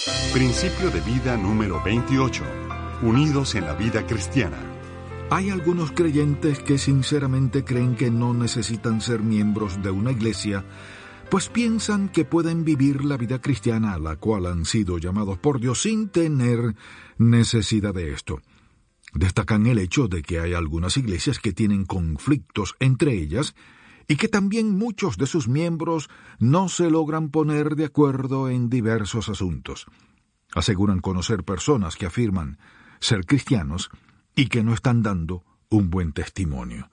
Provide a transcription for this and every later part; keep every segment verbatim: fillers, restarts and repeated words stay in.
Principio de vida número veintiocho. Unidos en la vida cristiana. Hay algunos creyentes que sinceramente creen que no necesitan ser miembros de una iglesia, pues piensan que pueden vivir la vida cristiana a la cual han sido llamados por Dios sin tener necesidad de esto. Destacan el hecho de que hay algunas iglesias que tienen conflictos entre ellas y que también muchos de sus miembros no se logran poner de acuerdo en diversos asuntos. Aseguran conocer personas que afirman ser cristianos y que no están dando un buen testimonio.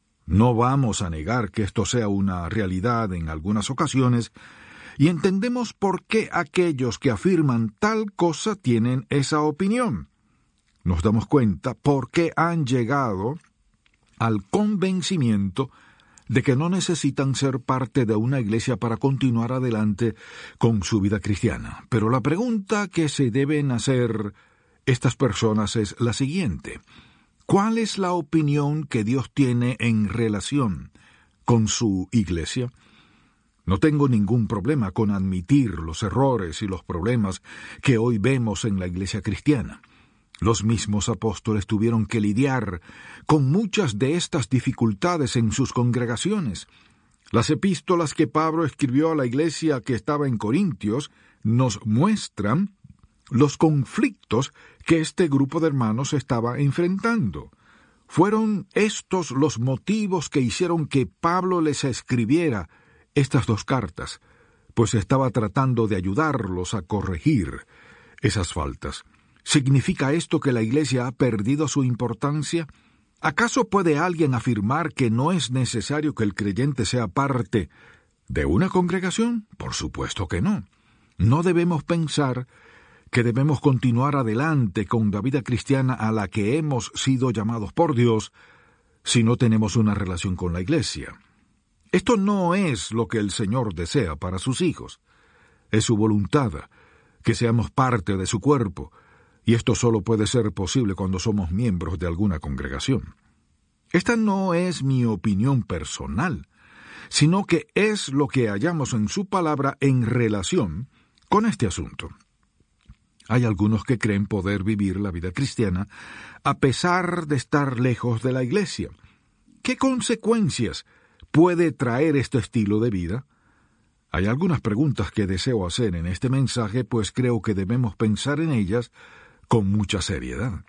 No vamos a negar que esto sea una realidad en algunas ocasiones, y entendemos por qué aquellos que afirman tal cosa tienen esa opinión. Nos damos cuenta por qué han llegado al convencimiento de que no necesitan ser parte de una iglesia para continuar adelante con su vida cristiana. Pero la pregunta que se deben hacer estas personas es la siguiente: ¿cuál es la opinión que Dios tiene en relación con su iglesia? No tengo ningún problema con admitir los errores y los problemas que hoy vemos en la iglesia cristiana. Los mismos apóstoles tuvieron que lidiar con muchas de estas dificultades en sus congregaciones. Las epístolas que Pablo escribió a la iglesia que estaba en Corintios nos muestran los conflictos que este grupo de hermanos estaba enfrentando. Fueron estos los motivos que hicieron que Pablo les escribiera estas dos cartas, pues estaba tratando de ayudarlos a corregir esas faltas. ¿Significa esto que la iglesia ha perdido su importancia? ¿Acaso puede alguien afirmar que no es necesario que el creyente sea parte de una congregación? Por supuesto que no. No debemos pensar que debemos continuar adelante con la vida cristiana a la que hemos sido llamados por Dios si no tenemos una relación con la iglesia. Esto no es lo que el Señor desea para sus hijos. Es su voluntad que seamos parte de su cuerpo, y esto solo puede ser posible cuando somos miembros de alguna congregación. Esta no es mi opinión personal, sino que es lo que hallamos en su palabra en relación con este asunto. Hay algunos que creen poder vivir la vida cristiana a pesar de estar lejos de la iglesia. ¿Qué consecuencias puede traer este estilo de vida? Hay algunas preguntas que deseo hacer en este mensaje, pues creo que debemos pensar en ellas con mucha seriedad.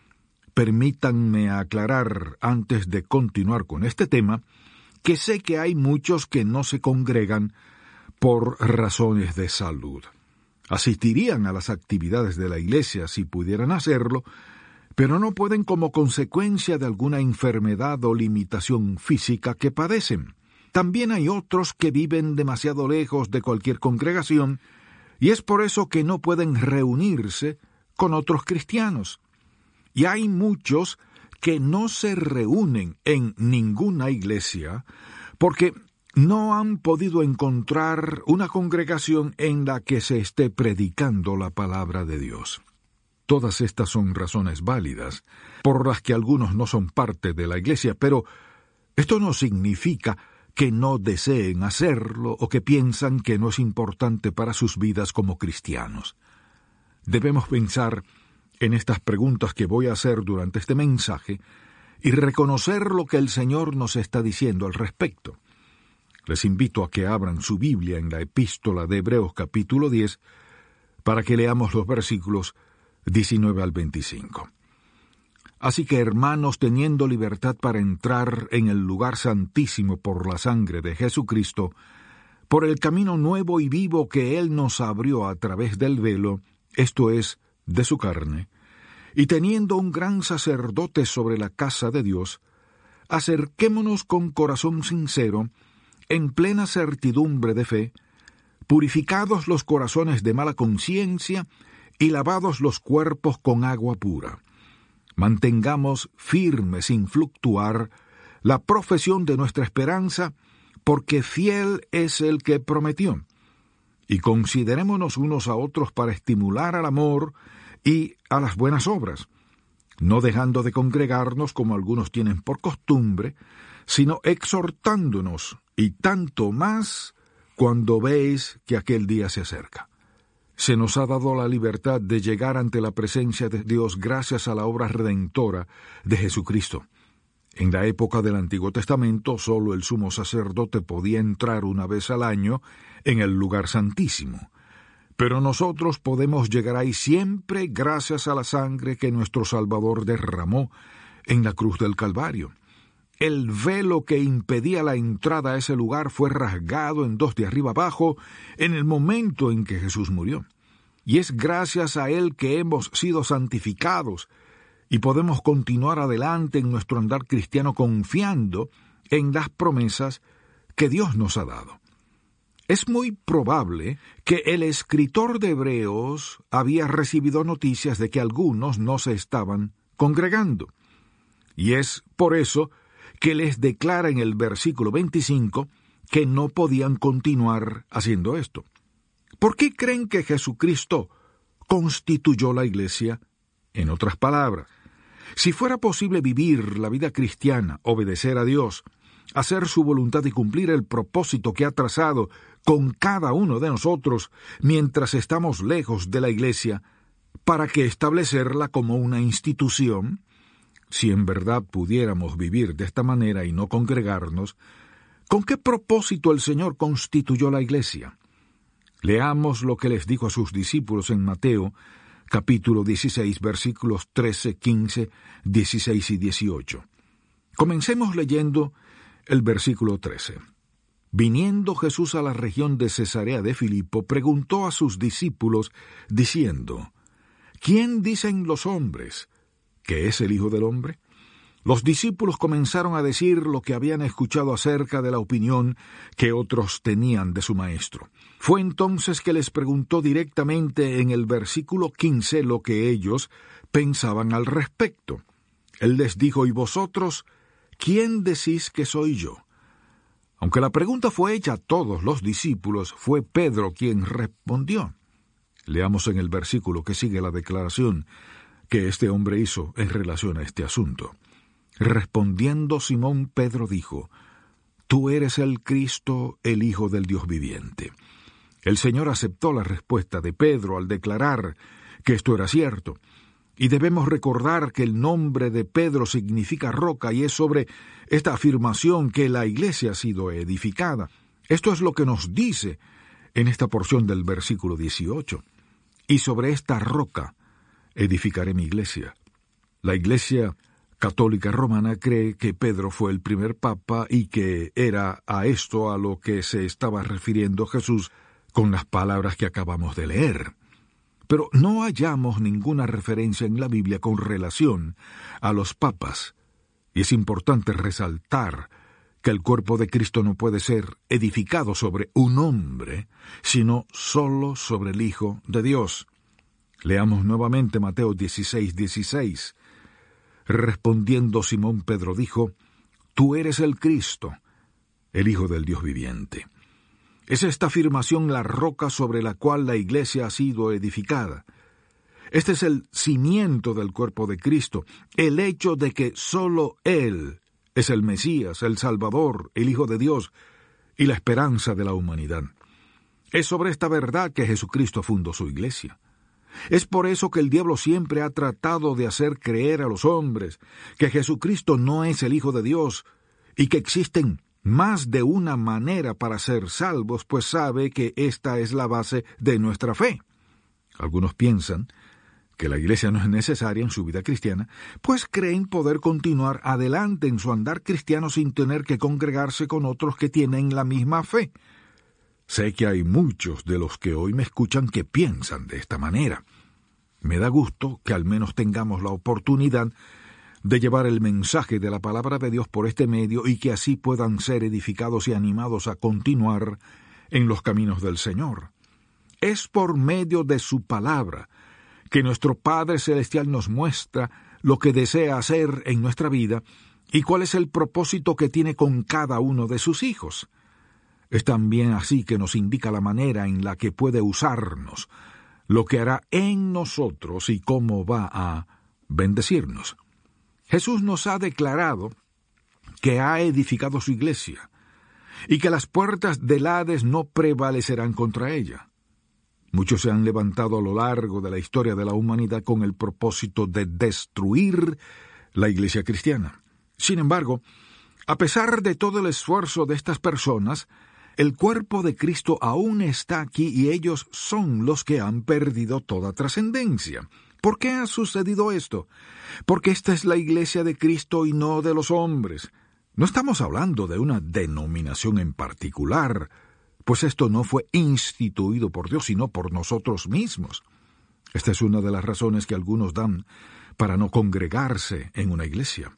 Permítanme aclarar, antes de continuar con este tema, que sé que hay muchos que no se congregan por razones de salud. Asistirían a las actividades de la iglesia si pudieran hacerlo, pero no pueden como consecuencia de alguna enfermedad o limitación física que padecen. También hay otros que viven demasiado lejos de cualquier congregación, y es por eso que no pueden reunirse con otros cristianos. Y hay muchos que no se reúnen en ninguna iglesia porque no han podido encontrar una congregación en la que se esté predicando la palabra de Dios. Todas estas son razones válidas por las que algunos no son parte de la iglesia, pero esto no significa que no deseen hacerlo o que piensan que no es importante para sus vidas como cristianos. Debemos pensar en estas preguntas que voy a hacer durante este mensaje y reconocer lo que el Señor nos está diciendo al respecto. Les invito a que abran su Biblia en la epístola de Hebreos capítulo diez para que leamos los versículos diecinueve al veinticinco. Así que, hermanos, teniendo libertad para entrar en el lugar santísimo por la sangre de Jesucristo, por el camino nuevo y vivo que Él nos abrió a través del velo, esto es, de su carne, y teniendo un gran sacerdote sobre la casa de Dios, acerquémonos con corazón sincero, en plena certidumbre de fe, purificados los corazones de mala conciencia y lavados los cuerpos con agua pura. Mantengamos firme sin fluctuar la profesión de nuestra esperanza, porque fiel es el que prometió. Y considerémonos unos a otros para estimular al amor y a las buenas obras, no dejando de congregarnos como algunos tienen por costumbre, sino exhortándonos, y tanto más cuando veis que aquel día se acerca. se nos ha dado la libertad de llegar ante la presencia de Dios gracias a la obra redentora de Jesucristo. En la época del Antiguo Testamento, solo el sumo sacerdote podía entrar una vez al año en el lugar santísimo. Pero nosotros podemos llegar ahí siempre gracias a la sangre que nuestro Salvador derramó en la cruz del Calvario. El velo que impedía la entrada a ese lugar fue rasgado en dos de arriba abajo en el momento en que Jesús murió. Y es gracias a Él que hemos sido santificados y podemos continuar adelante en nuestro andar cristiano confiando en las promesas que Dios nos ha dado. Es muy probable que el escritor de Hebreos había recibido noticias de que algunos no se estaban congregando. Y es por eso que les declara en el versículo veinticinco que no podían continuar haciendo esto. ¿Por qué creen que Jesucristo constituyó la iglesia? En otras palabras, si fuera posible vivir la vida cristiana, obedecer a Dios, hacer su voluntad y cumplir el propósito que ha trazado con cada uno de nosotros mientras estamos lejos de la iglesia, ¿para qué establecerla como una institución? Si en verdad pudiéramos vivir de esta manera y no congregarnos, ¿con qué propósito el Señor constituyó la iglesia? Leamos lo que les dijo a sus discípulos en Mateo, capítulo dieciséis, versículos trece, quince, dieciséis y dieciocho. Comencemos leyendo el versículo trece. Viniendo Jesús a la región de Cesarea de Filipo, preguntó a sus discípulos, diciendo, ¿quién dicen los hombres que es el Hijo del Hombre? Los discípulos comenzaron a decir lo que habían escuchado acerca de la opinión que otros tenían de su maestro. Fue entonces que les preguntó directamente en el versículo quince lo que ellos pensaban al respecto. Él les dijo, ¿y vosotros, quién decís que soy yo? Aunque la pregunta fue hecha a todos los discípulos, fue Pedro quien respondió. Leamos en el versículo que sigue la declaración que este hombre hizo en relación a este asunto. Respondiendo Simón, Pedro dijo, «Tú eres el Cristo, el Hijo del Dios viviente». El Señor aceptó la respuesta de Pedro al declarar que esto era cierto, y debemos recordar que el nombre de Pedro significa roca, y es sobre esta afirmación que la iglesia ha sido edificada. Esto es lo que nos dice en esta porción del versículo dieciocho. «Y sobre esta roca edificaré mi iglesia». La iglesia católica romana cree que Pedro fue el primer papa y que era a esto a lo que se estaba refiriendo Jesús con las palabras que acabamos de leer. Pero no hallamos ninguna referencia en la Biblia con relación a los papas, y es importante resaltar que el cuerpo de Cristo no puede ser edificado sobre un hombre, sino solo sobre el Hijo de Dios. Leamos nuevamente Mateo dieciséis, dieciséis. Respondiendo Simón Pedro dijo, «Tú eres el Cristo, el Hijo del Dios viviente». Es esta afirmación la roca sobre la cual la iglesia ha sido edificada. Este es el cimiento del cuerpo de Cristo, el hecho de que sólo Él es el Mesías, el Salvador, el Hijo de Dios y la esperanza de la humanidad. Es sobre esta verdad que Jesucristo fundó su iglesia. Es por eso que el diablo siempre ha tratado de hacer creer a los hombres que Jesucristo no es el Hijo de Dios y que existen más de una manera para ser salvos, pues sabe que esta es la base de nuestra fe. Algunos piensan que la iglesia no es necesaria en su vida cristiana, pues creen poder continuar adelante en su andar cristiano sin tener que congregarse con otros que tienen la misma fe. Sé que hay muchos de los que hoy me escuchan que piensan de esta manera. Me da gusto que al menos tengamos la oportunidad de llevar el mensaje de la palabra de Dios por este medio y que así puedan ser edificados y animados a continuar en los caminos del Señor. Es por medio de su palabra que nuestro Padre Celestial nos muestra lo que desea hacer en nuestra vida y cuál es el propósito que tiene con cada uno de sus hijos. Es también así que nos indica la manera en la que puede usarnos, lo que hará en nosotros y cómo va a bendecirnos. Jesús nos ha declarado que ha edificado su iglesia y que las puertas del Hades no prevalecerán contra ella. Muchos se han levantado a lo largo de la historia de la humanidad con el propósito de destruir la Iglesia cristiana. Sin embargo, a pesar de todo el esfuerzo de estas personas, el cuerpo de Cristo aún está aquí y ellos son los que han perdido toda trascendencia. ¿Por qué ha sucedido esto? Porque esta es la Iglesia de Cristo y no de los hombres. No estamos hablando de una denominación en particular, pues esto no fue instituido por Dios, sino por nosotros mismos. Esta es una de las razones que algunos dan para no congregarse en una iglesia.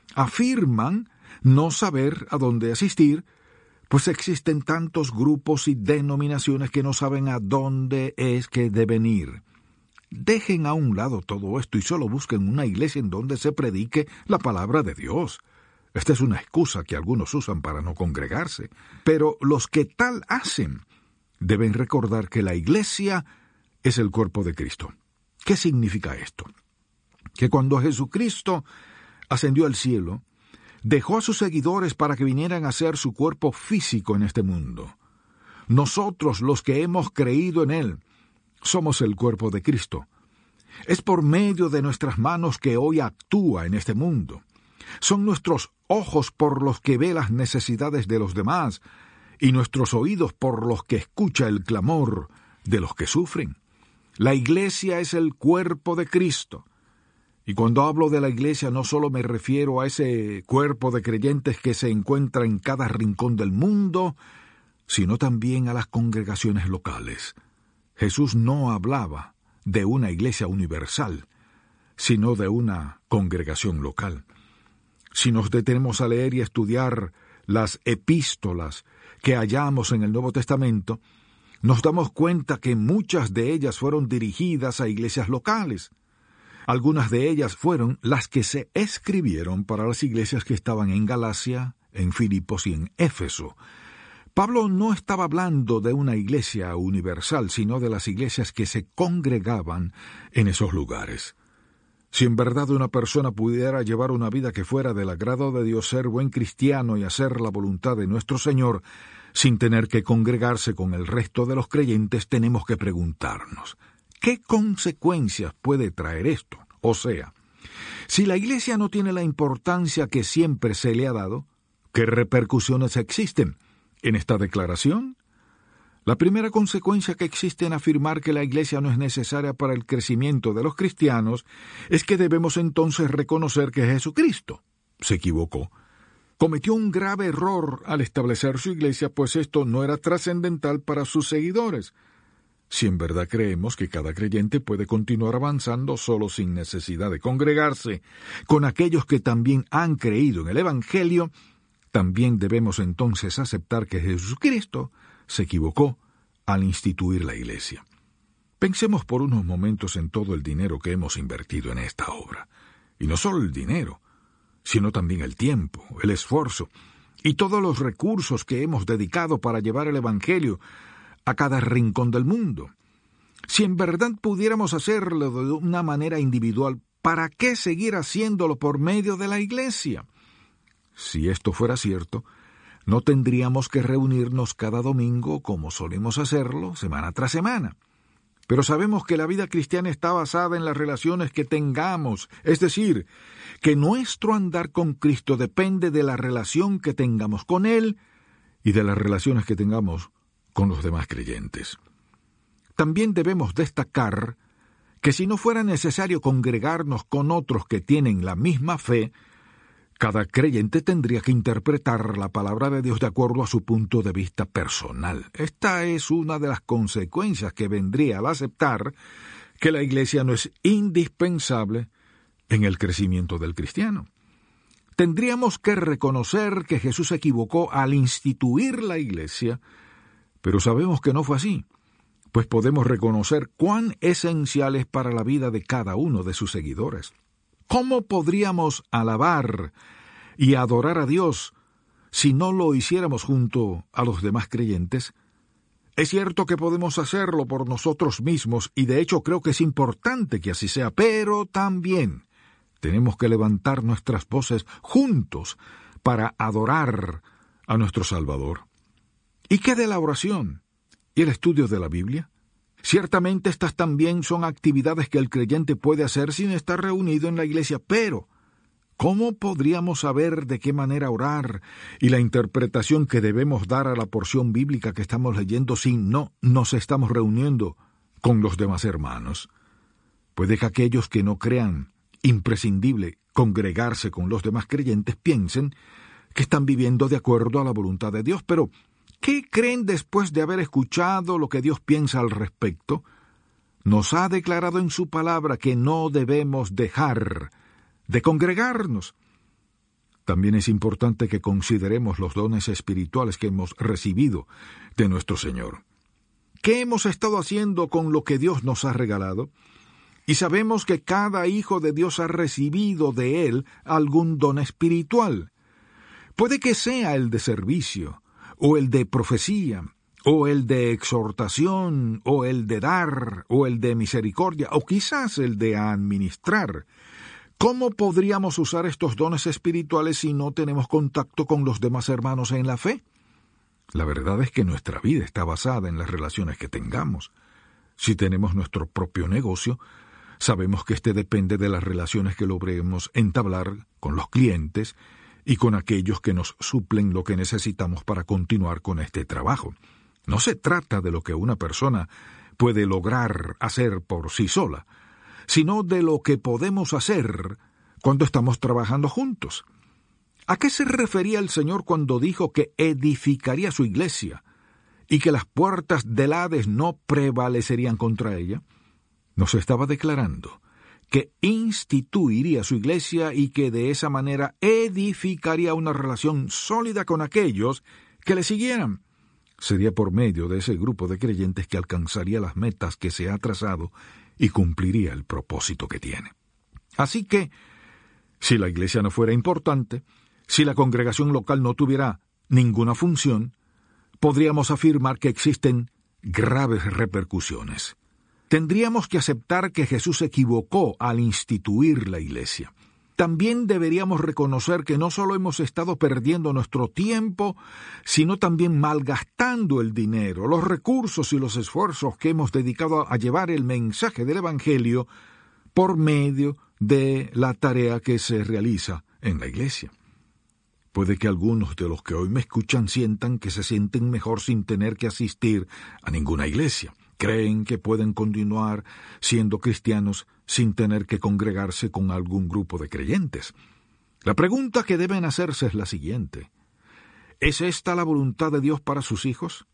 Afirman no saber a dónde asistir, pues existen tantos grupos y denominaciones que no saben a dónde es que deben ir. Dejen a un lado todo esto y solo busquen una iglesia en donde se predique la palabra de Dios. Esta es una excusa que algunos usan para no congregarse, pero los que tal hacen deben recordar que la iglesia es el cuerpo de Cristo. ¿Qué significa esto? Que cuando Jesucristo ascendió al cielo, dejó a sus seguidores para que vinieran a ser su cuerpo físico en este mundo. Nosotros, los que hemos creído en Él, somos el cuerpo de Cristo. Es por medio de nuestras manos que hoy actúa en este mundo. Son nuestros ojos por los que ve las necesidades de los demás y nuestros oídos por los que escucha el clamor de los que sufren. La iglesia es el cuerpo de Cristo. Y cuando hablo de la iglesia no solo me refiero a ese cuerpo de creyentes que se encuentra en cada rincón del mundo, sino también a las congregaciones locales. Jesús no hablaba de una iglesia universal, sino de una congregación local. Si nos detenemos a leer y estudiar las epístolas que hallamos en el Nuevo Testamento, nos damos cuenta que muchas de ellas fueron dirigidas a iglesias locales. Algunas de ellas fueron las que se escribieron para las iglesias que estaban en Galacia, en Filipos y en Éfeso. Pablo no estaba hablando de una iglesia universal, sino de las iglesias que se congregaban en esos lugares. Si en verdad una persona pudiera llevar una vida que fuera del agrado de Dios, ser buen cristiano y hacer la voluntad de nuestro Señor, sin tener que congregarse con el resto de los creyentes, tenemos que preguntarnos, ¿qué consecuencias puede traer esto? O sea, si la iglesia no tiene la importancia que siempre se le ha dado, ¿qué repercusiones existen en esta declaración? La primera consecuencia que existe en afirmar que la iglesia no es necesaria para el crecimiento de los cristianos es que debemos entonces reconocer que Jesucristo se equivocó. Cometió un grave error al establecer su iglesia, pues esto no era trascendental para sus seguidores. Si en verdad creemos que cada creyente puede continuar avanzando solo sin necesidad de congregarse con aquellos que también han creído en el Evangelio, también debemos entonces aceptar que Jesucristo se equivocó al instituir la iglesia. Pensemos por unos momentos en todo el dinero que hemos invertido en esta obra. Y no solo el dinero, sino también el tiempo, el esfuerzo y todos los recursos que hemos dedicado para llevar el Evangelio a cada rincón del mundo. Si en verdad pudiéramos hacerlo de una manera individual, ¿para qué seguir haciéndolo por medio de la iglesia? Si esto fuera cierto, no tendríamos que reunirnos cada domingo como solemos hacerlo semana tras semana. Pero sabemos que la vida cristiana está basada en las relaciones que tengamos, es decir, que nuestro andar con Cristo depende de la relación que tengamos con Él y de las relaciones que tengamos con los demás creyentes. También debemos destacar que si no fuera necesario congregarnos con otros que tienen la misma fe, cada creyente tendría que interpretar la palabra de Dios de acuerdo a su punto de vista personal. Esta es una de las consecuencias que vendría al aceptar que la iglesia no es indispensable en el crecimiento del cristiano. Tendríamos que reconocer que Jesús se equivocó al instituir la iglesia, pero sabemos que no fue así, pues podemos reconocer cuán esencial es para la vida de cada uno de sus seguidores. ¿Cómo podríamos alabar y adorar a Dios si no lo hiciéramos junto a los demás creyentes? Es cierto que podemos hacerlo por nosotros mismos, y de hecho creo que es importante que así sea, pero también tenemos que levantar nuestras voces juntos para adorar a nuestro Salvador. ¿Y qué de la oración y el estudio de la Biblia? Ciertamente estas también son actividades que el creyente puede hacer sin estar reunido en la iglesia, pero ¿cómo podríamos saber de qué manera orar y la interpretación que debemos dar a la porción bíblica que estamos leyendo si no nos estamos reuniendo con los demás hermanos? Puede que aquellos que no crean imprescindible congregarse con los demás creyentes piensen que están viviendo de acuerdo a la voluntad de Dios, pero ¿qué creen después de haber escuchado lo que Dios piensa al respecto? Nos ha declarado en su palabra que no debemos dejar de congregarnos. También es importante que consideremos los dones espirituales que hemos recibido de nuestro Señor. ¿Qué hemos estado haciendo con lo que Dios nos ha regalado? Y sabemos que cada hijo de Dios ha recibido de Él algún don espiritual. Puede que sea el de servicio, o el de profecía, o el de exhortación, o el de dar, o el de misericordia, o quizás el de administrar. ¿Cómo podríamos usar estos dones espirituales si no tenemos contacto con los demás hermanos en la fe? La verdad es que nuestra vida está basada en las relaciones que tengamos. Si tenemos nuestro propio negocio, sabemos que este depende de las relaciones que logremos entablar con los clientes y con aquellos que nos suplen lo que necesitamos para continuar con este trabajo. No se trata de lo que una persona puede lograr hacer por sí sola, sino de lo que podemos hacer cuando estamos trabajando juntos. ¿A qué se refería el Señor cuando dijo que edificaría su iglesia y que las puertas del Hades no prevalecerían contra ella? Nos estaba declarando que instituiría su iglesia y que de esa manera edificaría una relación sólida con aquellos que le siguieran. Sería por medio de ese grupo de creyentes que alcanzaría las metas que se ha trazado y cumpliría el propósito que tiene. Así que, si la iglesia no fuera importante, si la congregación local no tuviera ninguna función, podríamos afirmar que existen graves repercusiones. Tendríamos que aceptar que Jesús se equivocó al instituir la iglesia. También deberíamos reconocer que no solo hemos estado perdiendo nuestro tiempo, sino también malgastando el dinero, los recursos y los esfuerzos que hemos dedicado a llevar el mensaje del Evangelio por medio de la tarea que se realiza en la iglesia. Puede que algunos de los que hoy me escuchan sientan que se sienten mejor sin tener que asistir a ninguna iglesia. Creen que pueden continuar siendo cristianos sin tener que congregarse con algún grupo de creyentes. La pregunta que deben hacerse es la siguiente: ¿es esta la voluntad de Dios para sus hijos?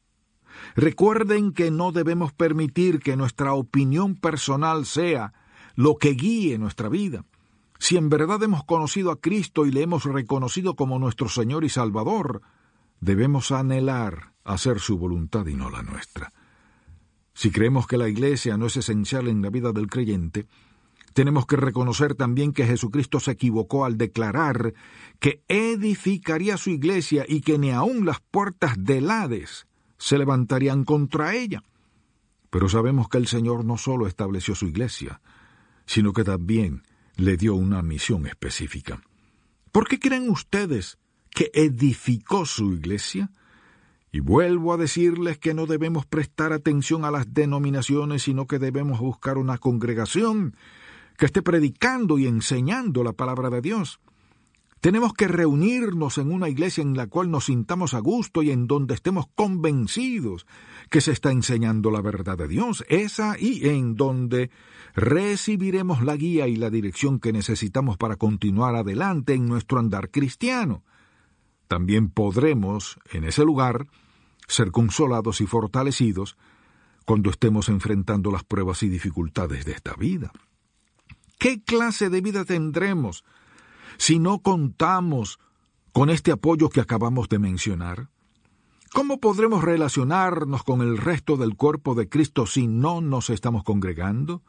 Recuerden que no debemos permitir que nuestra opinión personal sea lo que guíe nuestra vida. Si en verdad hemos conocido a Cristo y le hemos reconocido como nuestro Señor y Salvador, debemos anhelar hacer su voluntad y no la nuestra. Si creemos que la iglesia no es esencial en la vida del creyente, tenemos que reconocer también que Jesucristo se equivocó al declarar que edificaría su iglesia y que ni aun las puertas del Hades se levantarían contra ella. Pero sabemos que el Señor no solo estableció su iglesia, sino que también le dio una misión específica. ¿Por qué creen ustedes que edificó su iglesia? Y vuelvo a decirles que no debemos prestar atención a las denominaciones, sino que debemos buscar una congregación que esté predicando y enseñando la palabra de Dios. Tenemos que reunirnos en una iglesia en la cual nos sintamos a gusto y en donde estemos convencidos que se está enseñando la verdad de Dios. Es ahí en donde recibiremos la guía y la dirección que necesitamos para continuar adelante en nuestro andar cristiano. También podremos, en ese lugar, ser consolados y fortalecidos cuando estemos enfrentando las pruebas y dificultades de esta vida. ¿Qué clase de vida tendremos si no contamos con este apoyo que acabamos de mencionar? ¿Cómo podremos relacionarnos con el resto del cuerpo de Cristo si no nos estamos congregando?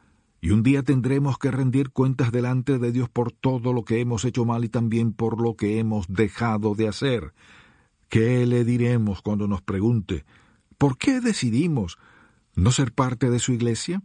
Y un día tendremos que rendir cuentas delante de Dios por todo lo que hemos hecho mal y también por lo que hemos dejado de hacer. ¿Qué le diremos cuando nos pregunte ¿por qué decidimos no ser parte de su iglesia?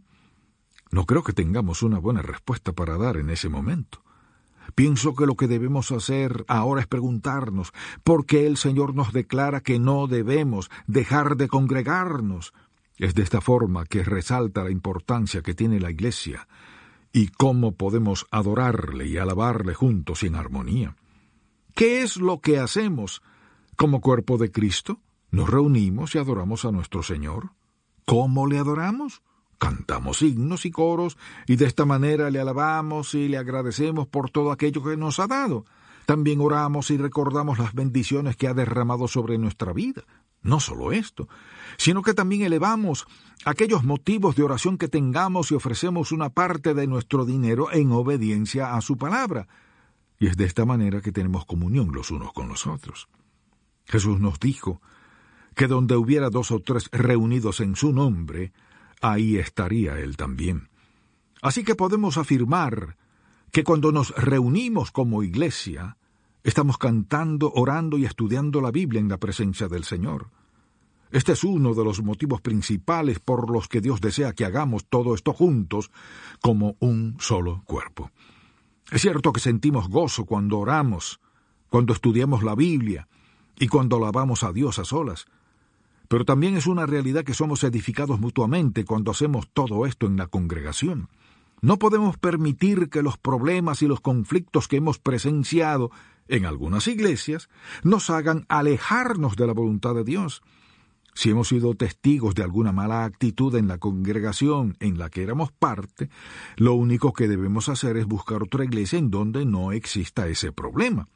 No creo que tengamos una buena respuesta para dar en ese momento. Pienso que lo que debemos hacer ahora es preguntarnos ¿por qué el Señor nos declara que no debemos dejar de congregarnos? Es de esta forma que resalta la importancia que tiene la Iglesia y cómo podemos adorarle y alabarle juntos y en armonía. ¿Qué es lo que hacemos como cuerpo de Cristo? Nos reunimos y adoramos a nuestro Señor. ¿Cómo le adoramos? Cantamos himnos y coros y de esta manera le alabamos y le agradecemos por todo aquello que nos ha dado. También oramos y recordamos las bendiciones que ha derramado sobre nuestra vida. No solo esto, sino que también elevamos aquellos motivos de oración que tengamos y ofrecemos una parte de nuestro dinero en obediencia a su palabra. Y es de esta manera que tenemos comunión los unos con los otros. Jesús nos dijo que donde hubiera dos o tres reunidos en su nombre, ahí estaría Él también. Así que podemos afirmar que cuando nos reunimos como iglesia, estamos cantando, orando y estudiando la Biblia en la presencia del Señor. Este es uno de los motivos principales por los que Dios desea que hagamos todo esto juntos como un solo cuerpo. Es cierto que sentimos gozo cuando oramos, cuando estudiamos la Biblia y cuando alabamos a Dios a solas, pero también es una realidad que somos edificados mutuamente cuando hacemos todo esto en la congregación. No podemos permitir que los problemas y los conflictos que hemos presenciado en algunas iglesias nos hagan alejarnos de la voluntad de Dios. Si hemos sido testigos de alguna mala actitud en la congregación en la que éramos parte, lo único que debemos hacer es buscar otra iglesia en donde no exista ese problema.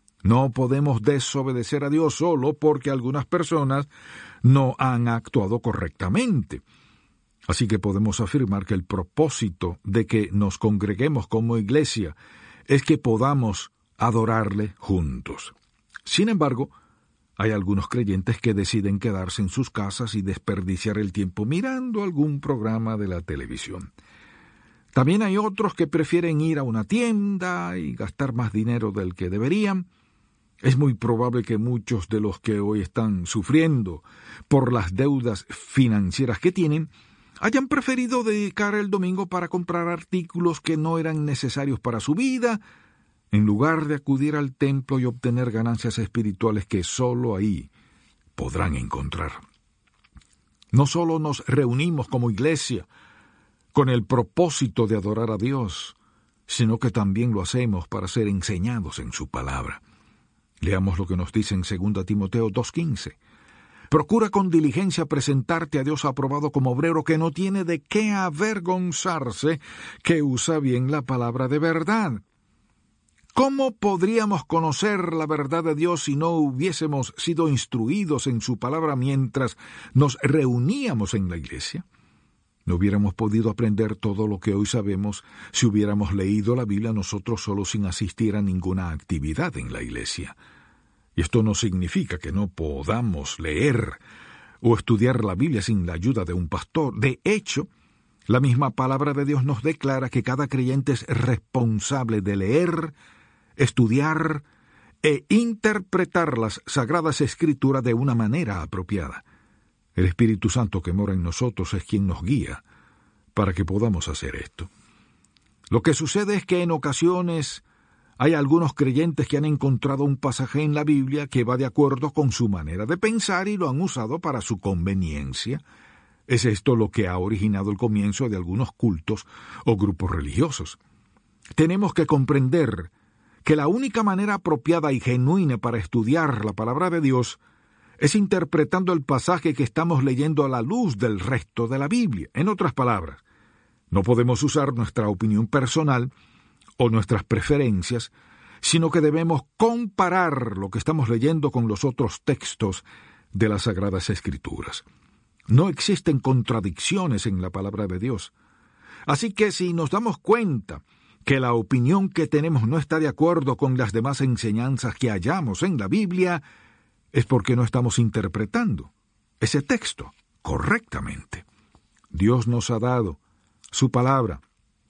No podemos desobedecer a Dios solo porque algunas personas no han actuado correctamente. Así que podemos afirmar que el propósito de que nos congreguemos como iglesia es que podamos adorarle juntos. Sin embargo, hay algunos creyentes que deciden quedarse en sus casas y desperdiciar el tiempo mirando algún programa de la televisión. También hay otros que prefieren ir a una tienda y gastar más dinero del que deberían. Es muy probable que muchos de los que hoy están sufriendo por las deudas financieras que tienen hayan preferido dedicar el domingo para comprar artículos que no eran necesarios para su vida, en lugar de acudir al templo y obtener ganancias espirituales que sólo ahí podrán encontrar. No solo nos reunimos como iglesia con el propósito de adorar a Dios, sino que también lo hacemos para ser enseñados en su palabra. Leamos lo que nos dice en segunda Timoteo dos quince. Procura con diligencia presentarte a Dios aprobado como obrero que no tiene de qué avergonzarse, que usa bien la palabra de verdad. ¿Cómo podríamos conocer la verdad de Dios si no hubiésemos sido instruidos en su palabra mientras nos reuníamos en la iglesia? No hubiéramos podido aprender todo lo que hoy sabemos si hubiéramos leído la Biblia nosotros solos sin asistir a ninguna actividad en la iglesia. Y esto no significa que no podamos leer o estudiar la Biblia sin la ayuda de un pastor. De hecho, la misma palabra de Dios nos declara que cada creyente es responsable de leer, estudiar e interpretar las Sagradas Escrituras de una manera apropiada. El Espíritu Santo que mora en nosotros es quien nos guía para que podamos hacer esto. Lo que sucede es que en ocasiones hay algunos creyentes que han encontrado un pasaje en la Biblia que va de acuerdo con su manera de pensar y lo han usado para su conveniencia. Es esto lo que ha originado el comienzo de algunos cultos o grupos religiosos. Tenemos que comprender que la única manera apropiada y genuina para estudiar la palabra de Dios es interpretando el pasaje que estamos leyendo a la luz del resto de la Biblia. En otras palabras, no podemos usar nuestra opinión personal o nuestras preferencias, sino que debemos comparar lo que estamos leyendo con los otros textos de las Sagradas Escrituras. No existen contradicciones en la palabra de Dios. Así que si nos damos cuenta que la opinión que tenemos no está de acuerdo con las demás enseñanzas que hallamos en la Biblia, es porque no estamos interpretando ese texto correctamente. Dios nos ha dado su palabra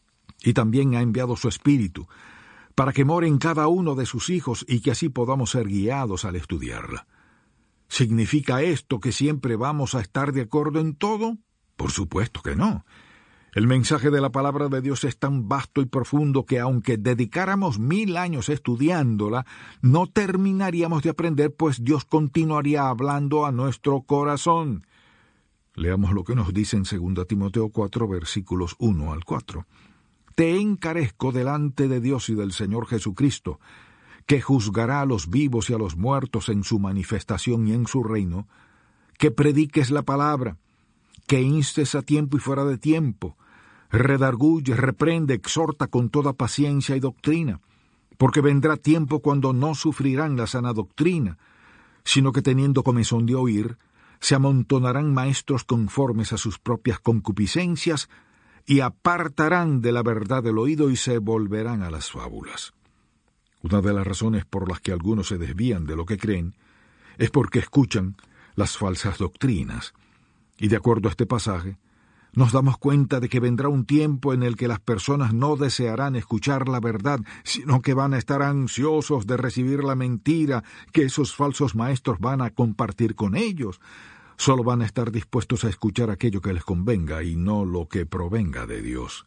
y también ha enviado su Espíritu para que more en cada uno de sus hijos y que así podamos ser guiados al estudiarla. ¿Significa esto que siempre vamos a estar de acuerdo en todo? Por supuesto que no. El mensaje de la palabra de Dios es tan vasto y profundo que aunque dedicáramos mil años estudiándola, no terminaríamos de aprender, pues Dios continuaría hablando a nuestro corazón. Leamos lo que nos dice en segunda Timoteo cuatro, versículos uno al cuatro. Te encarezco delante de Dios y del Señor Jesucristo, que juzgará a los vivos y a los muertos en su manifestación y en su reino, que prediques la palabra, que instes a tiempo y fuera de tiempo, redarguye, reprende, exhorta con toda paciencia y doctrina, porque vendrá tiempo cuando no sufrirán la sana doctrina, sino que teniendo comezón de oír, se amontonarán maestros conformes a sus propias concupiscencias y apartarán de la verdad el oído y se volverán a las fábulas. Una de las razones por las que algunos se desvían de lo que creen es porque escuchan las falsas doctrinas. Y de acuerdo a este pasaje, nos damos cuenta de que vendrá un tiempo en el que las personas no desearán escuchar la verdad, sino que van a estar ansiosos de recibir la mentira que esos falsos maestros van a compartir con ellos. Solo van a estar dispuestos a escuchar aquello que les convenga y no lo que provenga de Dios.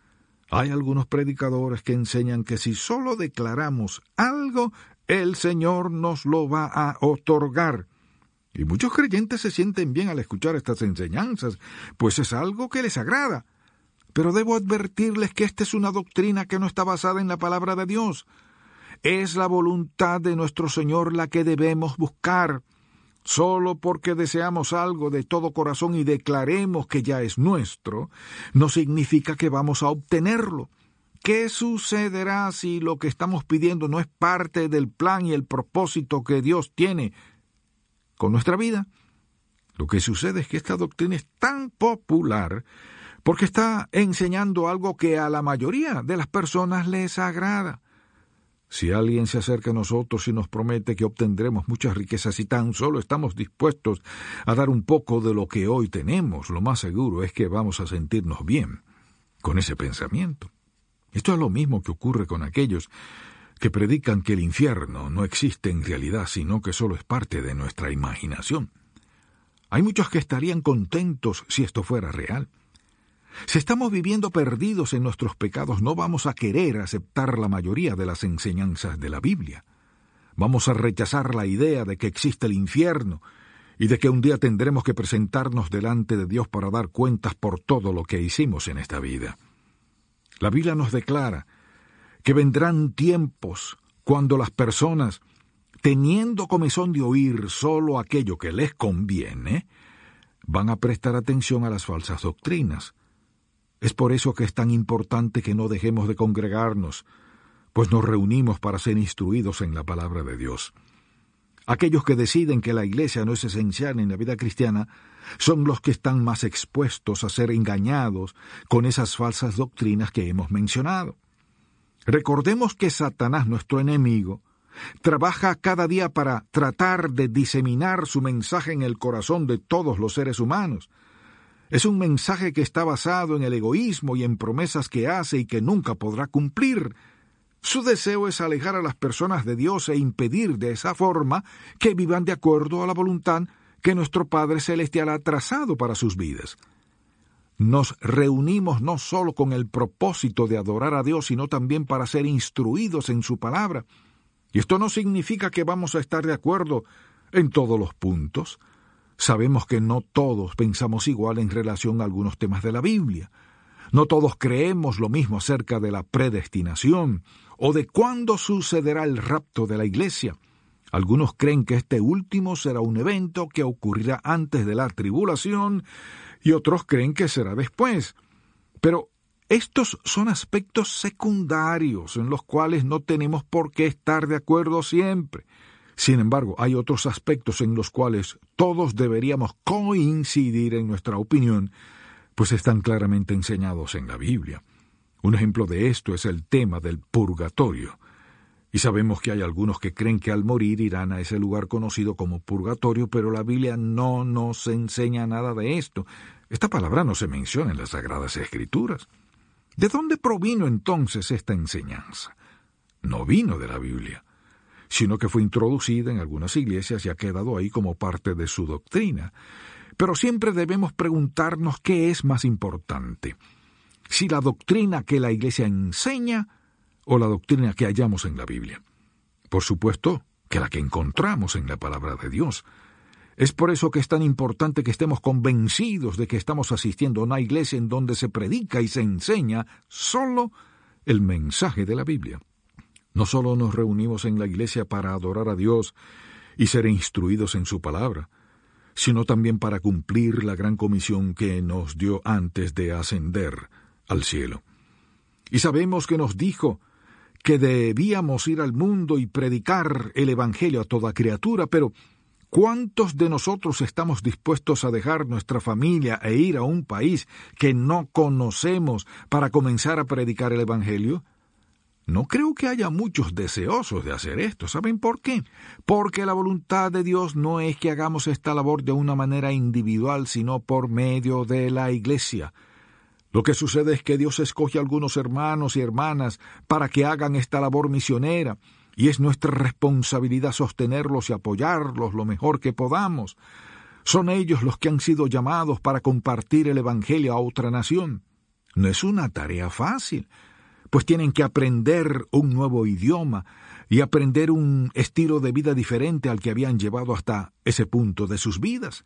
Hay algunos predicadores que enseñan que si solo declaramos algo, el Señor nos lo va a otorgar. Y muchos creyentes se sienten bien al escuchar estas enseñanzas, pues es algo que les agrada. Pero debo advertirles que esta es una doctrina que no está basada en la palabra de Dios. Es la voluntad de nuestro Señor la que debemos buscar. Solo porque deseamos algo de todo corazón y declaremos que ya es nuestro, no significa que vamos a obtenerlo. ¿Qué sucederá si lo que estamos pidiendo no es parte del plan y el propósito que Dios tiene con nuestra vida? Lo que sucede es que esta doctrina es tan popular porque está enseñando algo que a la mayoría de las personas les agrada. Si alguien se acerca a nosotros y nos promete que obtendremos muchas riquezas y tan solo estamos dispuestos a dar un poco de lo que hoy tenemos, lo más seguro es que vamos a sentirnos bien con ese pensamiento. Esto es lo mismo que ocurre con aquellos que predican que el infierno no existe en realidad, sino que solo es parte de nuestra imaginación. Hay muchos que estarían contentos si esto fuera real. Si estamos viviendo perdidos en nuestros pecados, no vamos a querer aceptar la mayoría de las enseñanzas de la Biblia. Vamos a rechazar la idea de que existe el infierno y de que un día tendremos que presentarnos delante de Dios para dar cuentas por todo lo que hicimos en esta vida. La Biblia nos declara que vendrán tiempos cuando las personas, teniendo comezón de oír solo aquello que les conviene, van a prestar atención a las falsas doctrinas. Es por eso que es tan importante que no dejemos de congregarnos, pues nos reunimos para ser instruidos en la palabra de Dios. Aquellos que deciden que la iglesia no es esencial en la vida cristiana son los que están más expuestos a ser engañados con esas falsas doctrinas que hemos mencionado. Recordemos que Satanás, nuestro enemigo, trabaja cada día para tratar de diseminar su mensaje en el corazón de todos los seres humanos. Es un mensaje que está basado en el egoísmo y en promesas que hace y que nunca podrá cumplir. Su deseo es alejar a las personas de Dios e impedir de esa forma que vivan de acuerdo a la voluntad que nuestro Padre Celestial ha trazado para sus vidas. Nos reunimos no solo con el propósito de adorar a Dios, sino también para ser instruidos en su palabra. Y esto no significa que vamos a estar de acuerdo en todos los puntos. Sabemos que no todos pensamos igual en relación a algunos temas de la Biblia. No todos creemos lo mismo acerca de la predestinación o de cuándo sucederá el rapto de la iglesia. Algunos creen que este último será un evento que ocurrirá antes de la tribulación y otros creen que será después. Pero estos son aspectos secundarios en los cuales no tenemos por qué estar de acuerdo siempre. Sin embargo, hay otros aspectos en los cuales todos deberíamos coincidir en nuestra opinión, pues están claramente enseñados en la Biblia. Un ejemplo de esto es el tema del purgatorio. Y sabemos que hay algunos que creen que al morir irán a ese lugar conocido como purgatorio, pero la Biblia no nos enseña nada de esto. Esta palabra no se menciona en las Sagradas Escrituras. ¿De dónde provino entonces esta enseñanza? No vino de la Biblia, sino que fue introducida en algunas iglesias y ha quedado ahí como parte de su doctrina. Pero siempre debemos preguntarnos qué es más importante, si la doctrina que la iglesia enseña o la doctrina que hallamos en la Biblia. Por supuesto que la que encontramos en la palabra de Dios. Es por eso que es tan importante que estemos convencidos de que estamos asistiendo a una iglesia en donde se predica y se enseña solo el mensaje de la Biblia. No solo nos reunimos en la iglesia para adorar a Dios y ser instruidos en su palabra, sino también para cumplir la gran comisión que nos dio antes de ascender al cielo. Y sabemos que nos dijo que debíamos ir al mundo y predicar el Evangelio a toda criatura, pero ¿cuántos de nosotros estamos dispuestos a dejar nuestra familia e ir a un país que no conocemos para comenzar a predicar el Evangelio? No creo que haya muchos deseosos de hacer esto. ¿Saben por qué? Porque la voluntad de Dios no es que hagamos esta labor de una manera individual, sino por medio de la iglesia. Lo que sucede es que Dios escoge a algunos hermanos y hermanas para que hagan esta labor misionera, y es nuestra responsabilidad sostenerlos y apoyarlos lo mejor que podamos. Son ellos los que han sido llamados para compartir el Evangelio a otra nación. No es una tarea fácil, pues tienen que aprender un nuevo idioma y aprender un estilo de vida diferente al que habían llevado hasta ese punto de sus vidas.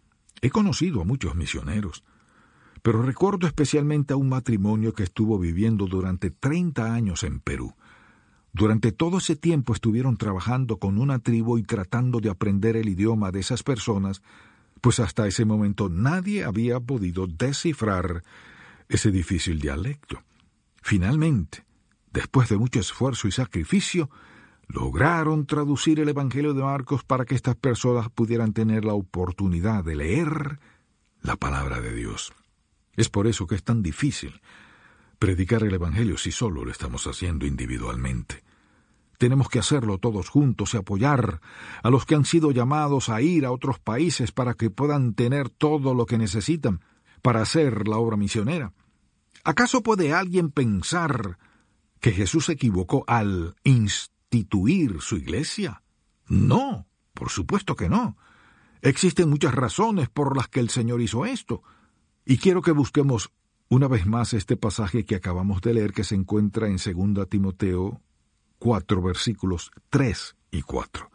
He conocido a muchos misioneros, pero recuerdo especialmente a un matrimonio que estuvo viviendo durante treinta años en Perú. Durante todo ese tiempo estuvieron trabajando con una tribu y tratando de aprender el idioma de esas personas, pues hasta ese momento nadie había podido descifrar ese difícil dialecto. Finalmente, después de mucho esfuerzo y sacrificio, lograron traducir el Evangelio de Marcos para que estas personas pudieran tener la oportunidad de leer la palabra de Dios. Es por eso que es tan difícil predicar el Evangelio si solo lo estamos haciendo individualmente. Tenemos que hacerlo todos juntos y apoyar a los que han sido llamados a ir a otros países para que puedan tener todo lo que necesitan para hacer la obra misionera. ¿Acaso puede alguien pensar que Jesús se equivocó al instituir su iglesia? No, por supuesto que no. Existen muchas razones por las que el Señor hizo esto. Y quiero que busquemos una vez más este pasaje que acabamos de leer, que se encuentra en segunda Timoteo cuatro, versículos tres y cuatro.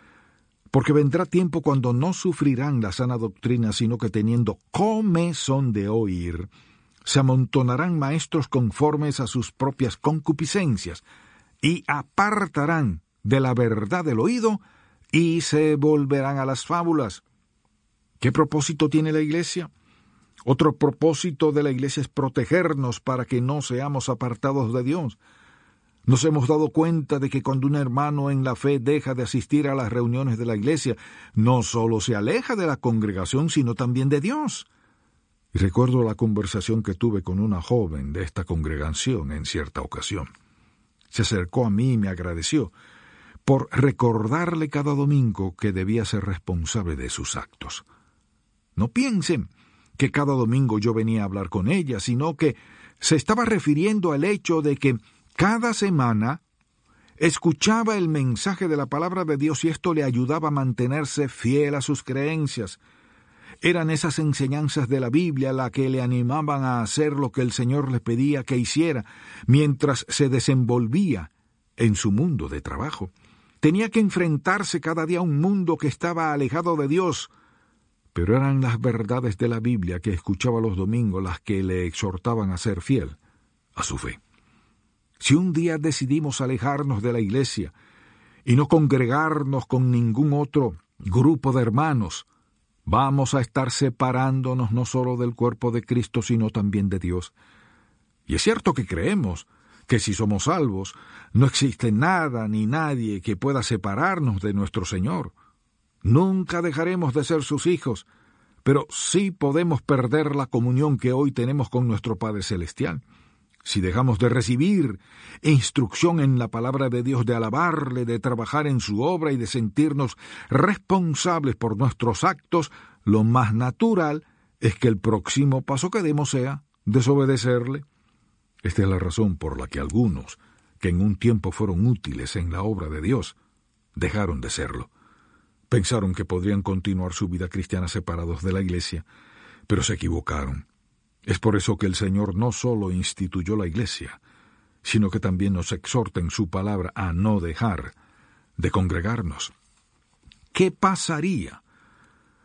Porque vendrá tiempo cuando no sufrirán la sana doctrina, sino que teniendo comezón de oír, se amontonarán maestros conformes a sus propias concupiscencias, y apartarán de la verdad del oído, y se volverán a las fábulas. ¿Qué propósito tiene la iglesia? Otro propósito de la iglesia es protegernos para que no seamos apartados de Dios. Nos hemos dado cuenta de que cuando un hermano en la fe deja de asistir a las reuniones de la iglesia, no solo se aleja de la congregación, sino también de Dios. Y recuerdo la conversación que tuve con una joven de esta congregación en cierta ocasión. Se acercó a mí y me agradeció por recordarle cada domingo que debía ser responsable de sus actos. No piensen que cada domingo yo venía a hablar con ella, sino que se estaba refiriendo al hecho de que cada semana escuchaba el mensaje de la palabra de Dios y esto le ayudaba a mantenerse fiel a sus creencias. Eran esas enseñanzas de la Biblia las que le animaban a hacer lo que el Señor le pedía que hiciera mientras se desenvolvía en su mundo de trabajo. Tenía que enfrentarse cada día a un mundo que estaba alejado de Dios, pero eran las verdades de la Biblia que escuchaba los domingos las que le exhortaban a ser fiel a su fe. Si un día decidimos alejarnos de la iglesia y no congregarnos con ningún otro grupo de hermanos, vamos a estar separándonos no solo del cuerpo de Cristo, sino también de Dios. Y es cierto que creemos que si somos salvos, no existe nada ni nadie que pueda separarnos de nuestro Señor. Nunca dejaremos de ser sus hijos, pero sí podemos perder la comunión que hoy tenemos con nuestro Padre Celestial. Si dejamos de recibir instrucción en la palabra de Dios, de alabarle, de trabajar en su obra y de sentirnos responsables por nuestros actos, lo más natural es que el próximo paso que demos sea desobedecerle. Esta es la razón por la que algunos, que en un tiempo fueron útiles en la obra de Dios, dejaron de serlo. Pensaron que podrían continuar su vida cristiana separados de la iglesia, pero se equivocaron. Es por eso que el Señor no solo instituyó la iglesia, sino que también nos exhorta en su palabra a no dejar de congregarnos. ¿Qué pasaría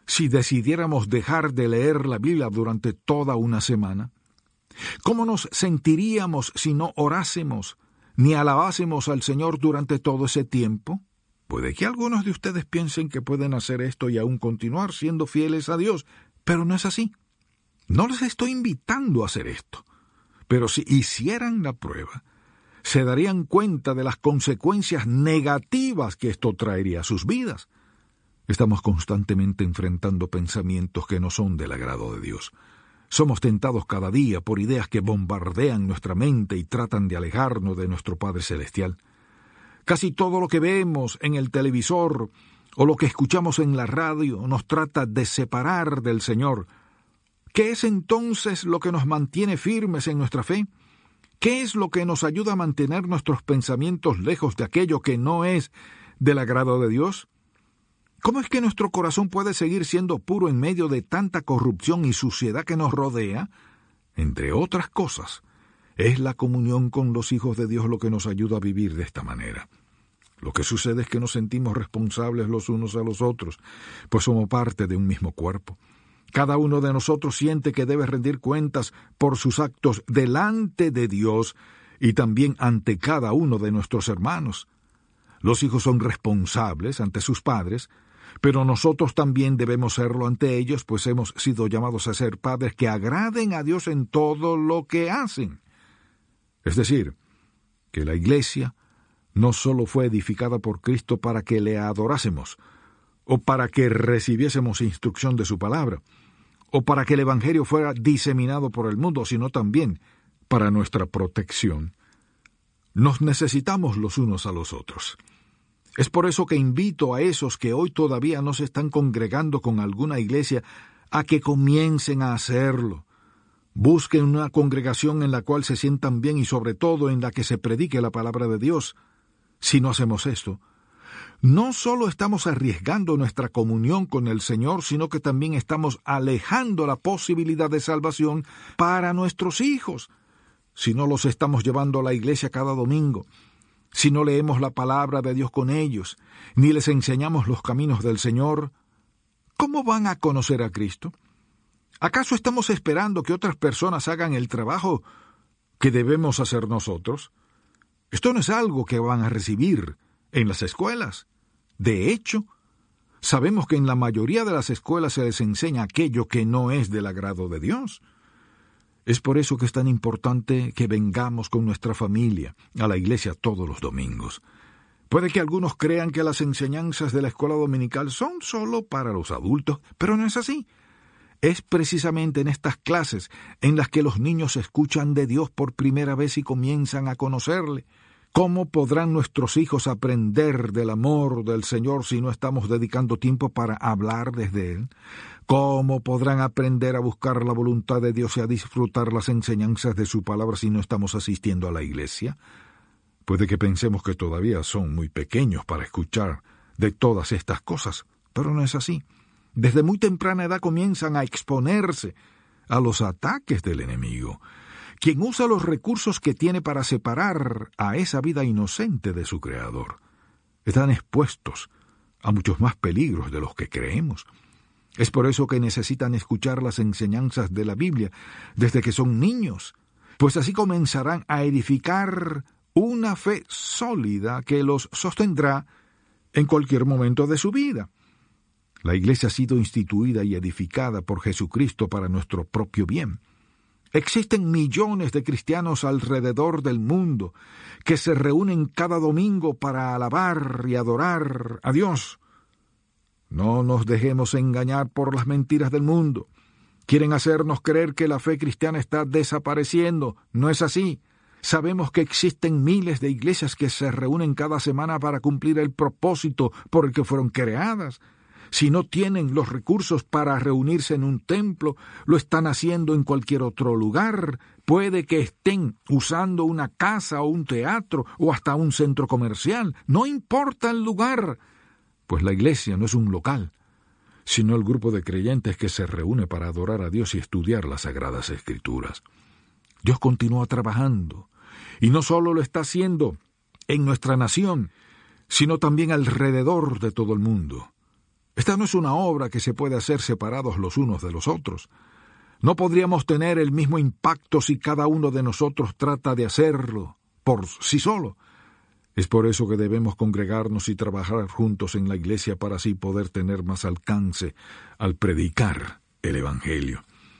si decidiéramos dejar de leer la Biblia durante toda una semana? ¿Cómo nos sentiríamos si no orásemos ni alabásemos al Señor durante todo ese tiempo? Puede que algunos de ustedes piensen que pueden hacer esto y aún continuar siendo fieles a Dios, pero no es así. No les estoy invitando a hacer esto, pero si hicieran la prueba, se darían cuenta de las consecuencias negativas que esto traería a sus vidas. Estamos constantemente enfrentando pensamientos que no son del agrado de Dios. Somos tentados cada día por ideas que bombardean nuestra mente y tratan de alejarnos de nuestro Padre Celestial. Casi todo lo que vemos en el televisor o lo que escuchamos en la radio nos trata de separar del Señor. ¿Qué es entonces lo que nos mantiene firmes en nuestra fe? ¿Qué es lo que nos ayuda a mantener nuestros pensamientos lejos de aquello que no es del agrado de Dios? ¿Cómo es que nuestro corazón puede seguir siendo puro en medio de tanta corrupción y suciedad que nos rodea? Entre otras cosas, es la comunión con los hijos de Dios lo que nos ayuda a vivir de esta manera. Lo que sucede es que nos sentimos responsables los unos a los otros, pues somos parte de un mismo cuerpo. Cada uno de nosotros siente que debe rendir cuentas por sus actos delante de Dios y también ante cada uno de nuestros hermanos. Los hijos son responsables ante sus padres, pero nosotros también debemos serlo ante ellos, pues hemos sido llamados a ser padres que agraden a Dios en todo lo que hacen. Es decir, que la Iglesia no solo fue edificada por Cristo para que le adorásemos, o para que recibiésemos instrucción de su palabra, o para que el Evangelio fuera diseminado por el mundo, sino también para nuestra protección. Nos necesitamos los unos a los otros. Es por eso que invito a esos que hoy todavía no se están congregando con alguna iglesia a que comiencen a hacerlo. Busquen una congregación en la cual se sientan bien y sobre todo en la que se predique la palabra de Dios. Si no hacemos esto, no solo estamos arriesgando nuestra comunión con el Señor, sino que también estamos alejando la posibilidad de salvación para nuestros hijos. Si no los estamos llevando a la iglesia cada domingo, si no leemos la palabra de Dios con ellos, ni les enseñamos los caminos del Señor, ¿cómo van a conocer a Cristo? ¿Acaso estamos esperando que otras personas hagan el trabajo que debemos hacer nosotros? Esto no es algo que van a recibir en las escuelas. De hecho, sabemos que en la mayoría de las escuelas se les enseña aquello que no es del agrado de Dios. Es por eso que es tan importante que vengamos con nuestra familia a la iglesia todos los domingos. Puede que algunos crean que las enseñanzas de la escuela dominical son solo para los adultos, pero no es así. Es precisamente en estas clases en las que los niños escuchan de Dios por primera vez y comienzan a conocerle. ¿Cómo podrán nuestros hijos aprender del amor del Señor si no estamos dedicando tiempo para hablar desde Él? ¿Cómo podrán aprender a buscar la voluntad de Dios y a disfrutar las enseñanzas de su palabra si no estamos asistiendo a la iglesia? Puede que pensemos que todavía son muy pequeños para escuchar de todas estas cosas, pero no es así. Desde muy temprana edad comienzan a exponerse a los ataques del enemigo, quien usa los recursos que tiene para separar a esa vida inocente de su Creador. Están expuestos a muchos más peligros de los que creemos. Es por eso que necesitan escuchar las enseñanzas de la Biblia desde que son niños, pues así comenzarán a edificar una fe sólida que los sostendrá en cualquier momento de su vida. La Iglesia ha sido instituida y edificada por Jesucristo para nuestro propio bien. Existen millones de cristianos alrededor del mundo que se reúnen cada domingo para alabar y adorar a Dios. No nos dejemos engañar por las mentiras del mundo. Quieren hacernos creer que la fe cristiana está desapareciendo. No es así. Sabemos que existen miles de iglesias que se reúnen cada semana para cumplir el propósito por el que fueron creadas. Si no tienen los recursos para reunirse en un templo, lo están haciendo en cualquier otro lugar. Puede que estén usando una casa o un teatro o hasta un centro comercial. No importa el lugar, pues la iglesia no es un local, sino el grupo de creyentes que se reúne para adorar a Dios y estudiar las Sagradas Escrituras. Dios continúa trabajando, y no solo lo está haciendo en nuestra nación, sino también alrededor de todo el mundo. Esta no es una obra que se puede hacer separados los unos de los otros. No podríamos tener el mismo impacto si cada uno de nosotros trata de hacerlo por sí solo. Es por eso que debemos congregarnos y trabajar juntos en la iglesia para así poder tener más alcance al predicar el Evangelio.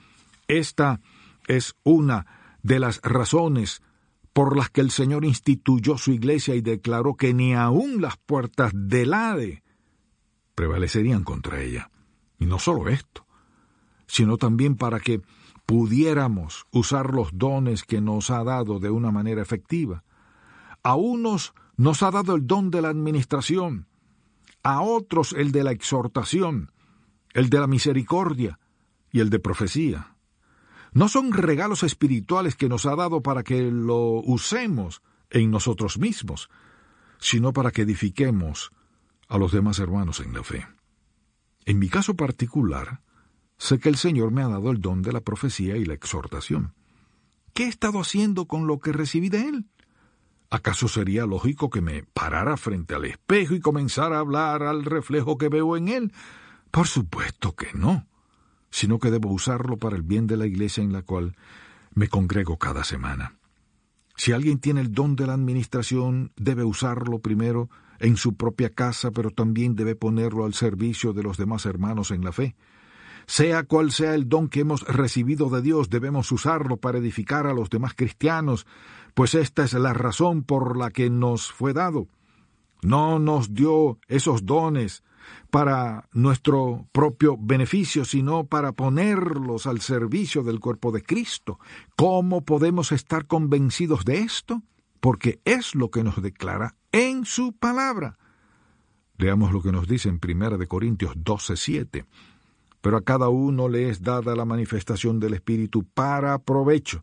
Esta es una de las razones por las que el Señor instituyó su iglesia y declaró que ni aun las puertas del Hades prevalecerían contra ella. Y no solo esto, sino también para que pudiéramos usar los dones que nos ha dado de una manera efectiva. A unos nos ha dado el don de la administración, a otros el de la exhortación, el de la misericordia y el de profecía. No son regalos espirituales que nos ha dado para que lo usemos en nosotros mismos, sino para que edifiquemos a los demás hermanos en la fe. En mi caso particular, sé que el Señor me ha dado el don de la profecía y la exhortación. ¿Qué he estado haciendo con lo que recibí de Él? ¿Acaso sería lógico que me parara frente al espejo y comenzara a hablar al reflejo que veo en Él? Por supuesto que no, sino que debo usarlo para el bien de la iglesia en la cual me congrego cada semana. Si alguien tiene el don de la administración, debe usarlo primero en su propia casa, pero también debe ponerlo al servicio de los demás hermanos en la fe. Sea cual sea el don que hemos recibido de Dios, debemos usarlo para edificar a los demás cristianos, pues esta es la razón por la que nos fue dado. No nos dio esos dones para nuestro propio beneficio, sino para ponerlos al servicio del cuerpo de Cristo. ¿Cómo podemos estar convencidos de esto? Porque es lo que nos declara en su palabra. Leamos lo que nos dice en primera de Corintios doce siete. Pero a cada uno le es dada la manifestación del Espíritu para provecho.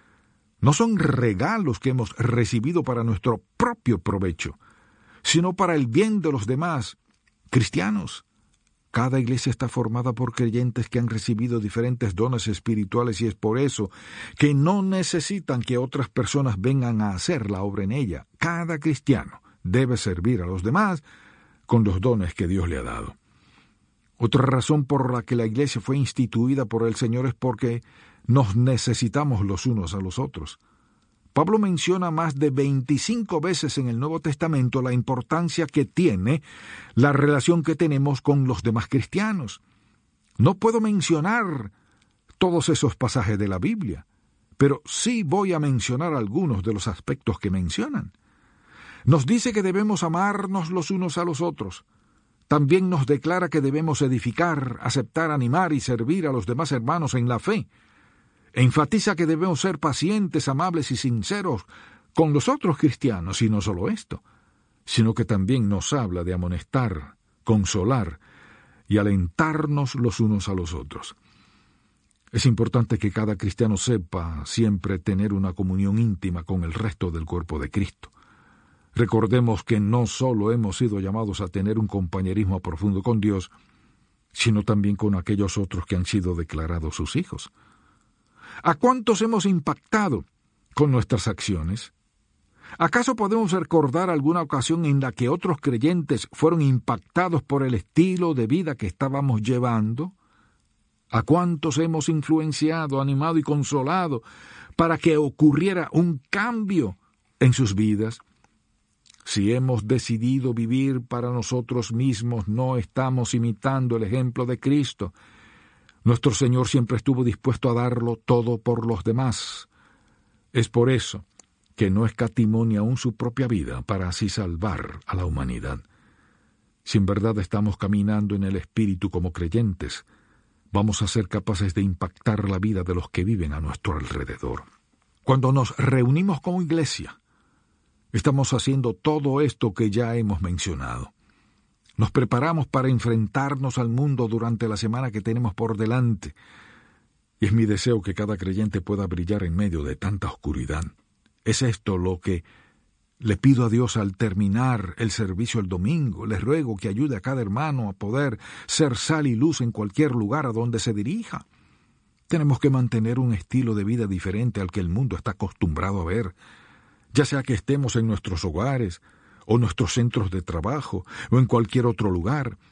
No son regalos que hemos recibido para nuestro propio provecho, sino para el bien de los demás cristianos. Cada iglesia está formada por creyentes que han recibido diferentes dones espirituales y es por eso que no necesitan que otras personas vengan a hacer la obra en ella. Cada cristiano debe servir a los demás con los dones que Dios le ha dado. Otra razón por la que la iglesia fue instituida por el Señor es porque nos necesitamos los unos a los otros. Pablo menciona más de veinticinco veces en el Nuevo Testamento la importancia que tiene la relación que tenemos con los demás cristianos. No puedo mencionar todos esos pasajes de la Biblia, pero sí voy a mencionar algunos de los aspectos que mencionan. Nos dice que debemos amarnos los unos a los otros. También nos declara que debemos edificar, aceptar, animar y servir a los demás hermanos en la fe. Enfatiza que debemos ser pacientes, amables y sinceros con los otros cristianos, y no solo esto, sino que también nos habla de amonestar, consolar y alentarnos los unos a los otros. Es importante que cada cristiano sepa siempre tener una comunión íntima con el resto del cuerpo de Cristo. Recordemos que no solo hemos sido llamados a tener un compañerismo profundo con Dios, sino también con aquellos otros que han sido declarados sus hijos. ¿A cuántos hemos impactado con nuestras acciones? ¿Acaso podemos recordar alguna ocasión en la que otros creyentes fueron impactados por el estilo de vida que estábamos llevando? ¿A cuántos hemos influenciado, animado y consolado para que ocurriera un cambio en sus vidas? Si hemos decidido vivir para nosotros mismos, no estamos imitando el ejemplo de Cristo. Nuestro Señor siempre estuvo dispuesto a darlo todo por los demás. Es por eso que no escatimó ni aún su propia vida para así salvar a la humanidad. Si en verdad estamos caminando en el Espíritu como creyentes, vamos a ser capaces de impactar la vida de los que viven a nuestro alrededor. Cuando nos reunimos como iglesia, estamos haciendo todo esto que ya hemos mencionado. Nos preparamos para enfrentarnos al mundo durante la semana que tenemos por delante. Y es mi deseo que cada creyente pueda brillar en medio de tanta oscuridad. Es esto lo que le pido a Dios al terminar el servicio el domingo. Le ruego que ayude a cada hermano a poder ser sal y luz en cualquier lugar a donde se dirija. Tenemos que mantener un estilo de vida diferente al que el mundo está acostumbrado a ver, ya sea que estemos en nuestros hogares, o nuestros centros de trabajo, o en cualquier otro lugar.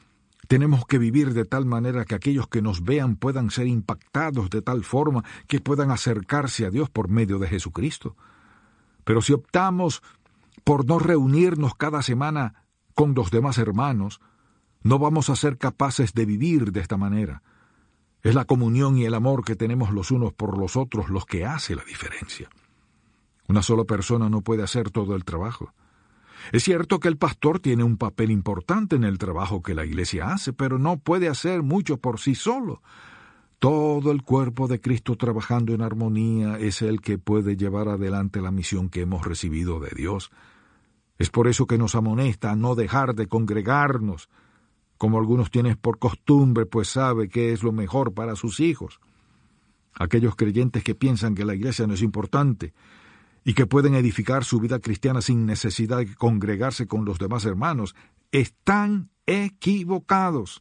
Tenemos que vivir de tal manera que aquellos que nos vean puedan ser impactados de tal forma que puedan acercarse a Dios por medio de Jesucristo. Pero si optamos por no reunirnos cada semana con los demás hermanos, no vamos a ser capaces de vivir de esta manera. Es la comunión y el amor que tenemos los unos por los otros los que hace la diferencia. Una sola persona no puede hacer todo el trabajo. Es cierto que el pastor tiene un papel importante en el trabajo que la iglesia hace, pero no puede hacer mucho por sí solo. Todo el cuerpo de Cristo trabajando en armonía es el que puede llevar adelante la misión que hemos recibido de Dios. Es por eso que nos amonesta a no dejar de congregarnos, como algunos tienen por costumbre, pues sabe que es lo mejor para sus hijos. Aquellos creyentes que piensan que la iglesia no es importante y que pueden edificar su vida cristiana sin necesidad de congregarse con los demás hermanos, están equivocados.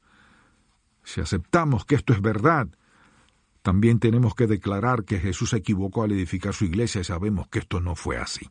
Si aceptamos que esto es verdad, también tenemos que declarar que Jesús se equivocó al edificar su iglesia y sabemos que esto no fue así.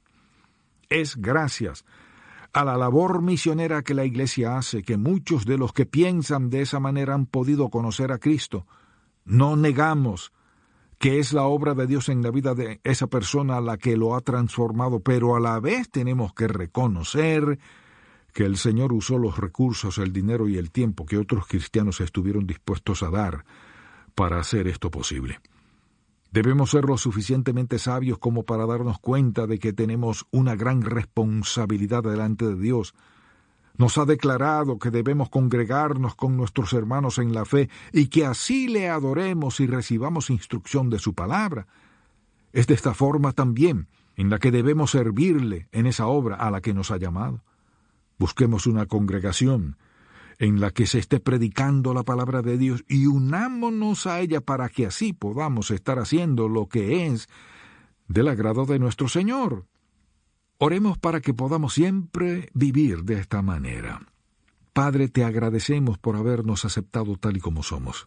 Es gracias a la labor misionera que la iglesia hace que muchos de los que piensan de esa manera han podido conocer a Cristo. No negamos que es la obra de Dios en la vida de esa persona la que lo ha transformado, pero a la vez tenemos que reconocer que el Señor usó los recursos, el dinero y el tiempo que otros cristianos estuvieron dispuestos a dar para hacer esto posible. Debemos ser lo suficientemente sabios como para darnos cuenta de que tenemos una gran responsabilidad delante de Dios. Nos ha declarado que debemos congregarnos con nuestros hermanos en la fe y que así le adoremos y recibamos instrucción de su palabra. Es de esta forma también en la que debemos servirle en esa obra a la que nos ha llamado. Busquemos una congregación en la que se esté predicando la palabra de Dios y unámonos a ella para que así podamos estar haciendo lo que es del agrado de nuestro Señor. Oremos para que podamos siempre vivir de esta manera. Padre, te agradecemos por habernos aceptado tal y como somos.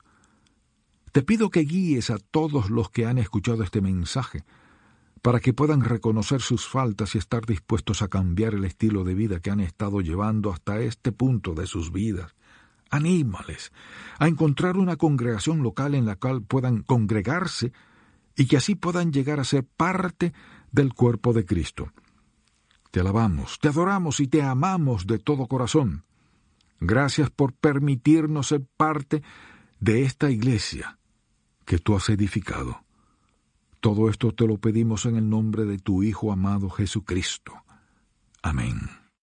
Te pido que guíes a todos los que han escuchado este mensaje para que puedan reconocer sus faltas y estar dispuestos a cambiar el estilo de vida que han estado llevando hasta este punto de sus vidas. Anímales a encontrar una congregación local en la cual puedan congregarse y que así puedan llegar a ser parte del cuerpo de Cristo. Te alabamos, te adoramos y te amamos de todo corazón. Gracias por permitirnos ser parte de esta iglesia que tú has edificado. Todo esto te lo pedimos en el nombre de tu Hijo amado Jesucristo. Amén.